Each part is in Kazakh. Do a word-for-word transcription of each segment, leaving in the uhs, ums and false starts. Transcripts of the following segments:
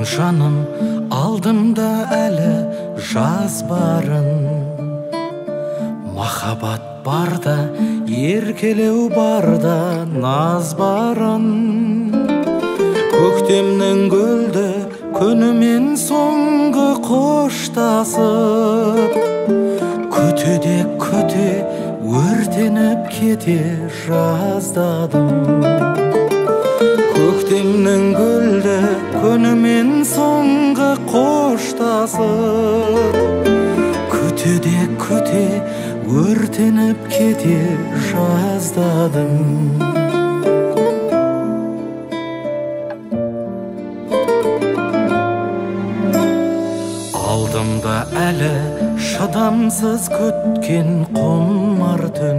жаным, алдымда әлі жаз барын. Махаббат барда, еркелеу барда, наз барын. Көктемнің гүлді күнімен соңғы қоштасып, күтуде күте өртеніп кете жаздадым. Көктемнің гүлді күнімен соңғы қоштасып, күтуде күте өртеніп кете жаздадым. Алдымда әлі шыдамсыз күткен құмар түн.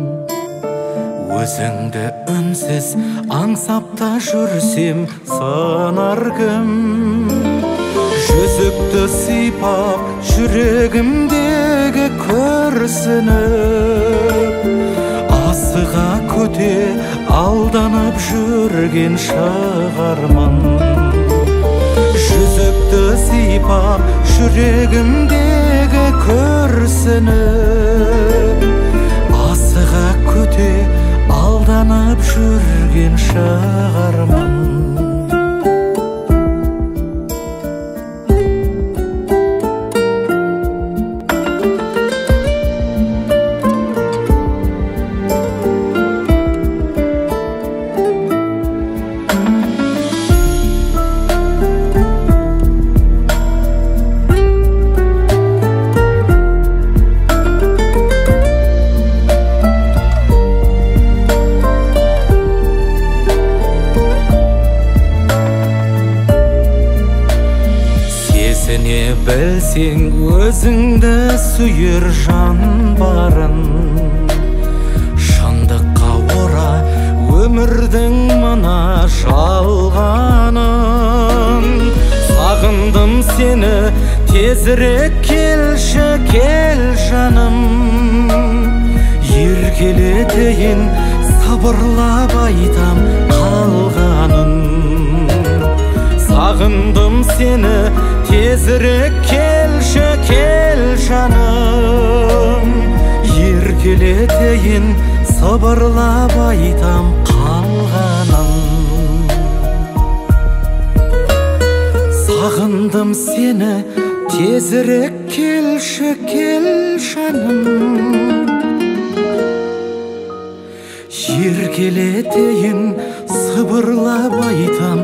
Өзіңді үнсіз аңсапта жүрсем сынар кім? Жүзікті сипап жүрегімдегі күрсініп, асыға күте алданып жүрген шығармын. Жүзікті сипап жүрегімдегі күрсініп, асыға күте алданып жүрген шығармын. Сене білсең өзіңді сүйер жан барын. Шындыққа ора өмірдің мына жалғанын. Сағындым сені, тезірек келші, кел жаным. Еркелетейін, сабырлап айтам қалғанын. Сағындым сені, тезірек келші, кел жаным. Еркелетейін, сабырлап айтам қалғанын. Сағындым сені, тезірек келші, кел жаным. Еркелетейін, сабырлап айтам